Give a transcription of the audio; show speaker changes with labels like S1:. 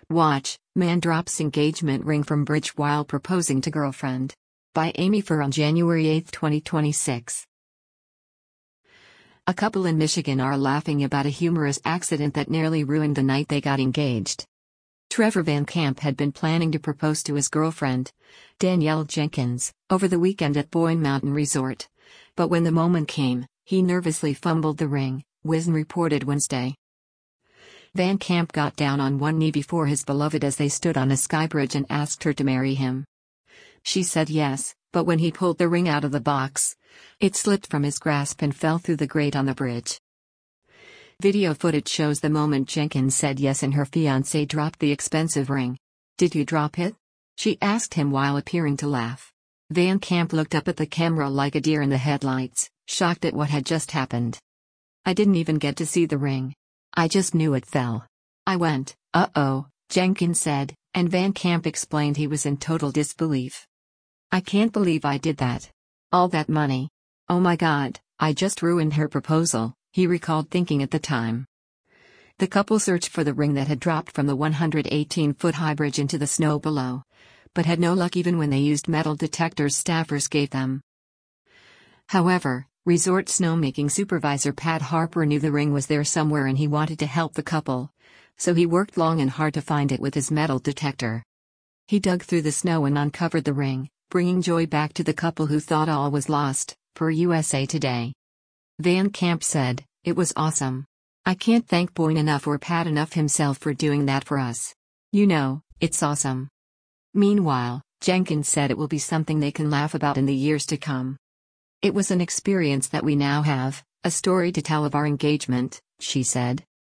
S1: Watch, Man Drops Engagement Ring from Bridge While Proposing to Girlfriend. By Amy Furr on January 8, 2026. A couple in Michigan are laughing about a humorous accident that nearly ruined the night they got engaged. Trevor Van Camp had been planning to propose to his girlfriend, Danielle Jenkins, over the weekend at Boyne Mountain Resort. But when the moment came, he nervously fumbled the ring, WISN reported Wednesday. Van Camp got down on one knee before his beloved as they stood on a skybridge and asked her to marry him. She said yes, but when he pulled the ring out of the box, it slipped from his grasp and fell through the grate on the bridge. Video footage shows the moment Jenkins said yes and her fiancé dropped the expensive ring. "Did you drop it?" she asked him while appearing to laugh. Van Camp looked up at the camera like a deer in the headlights, shocked at what had just happened. "I didn't even get to see the ring. I just knew it fell. I went, uh-oh," Jenkins said, and Van Camp explained he was in total disbelief. "I can't believe I did that. All that money. Oh my God, I just ruined her proposal," he recalled thinking at the time. The couple searched for the ring that had dropped from the 118-foot-high bridge into the snow below, but had no luck even when they used metal detectors staffers gave them. However, resort snowmaking supervisor Pat Harper knew the ring was there somewhere and he wanted to help the couple, so he worked long and hard to find it with his metal detector. He dug through the snow and uncovered the ring, bringing joy back to the couple who thought all was lost, per USA Today. Van Camp said, "It was awesome. I can't thank Boyne enough or Pat enough himself for doing that for us. You know, it's awesome." Meanwhile, Jenkins said it will be something they can laugh about in the years to come. "It was an experience that we now have, a story to tell of our engagement," she said.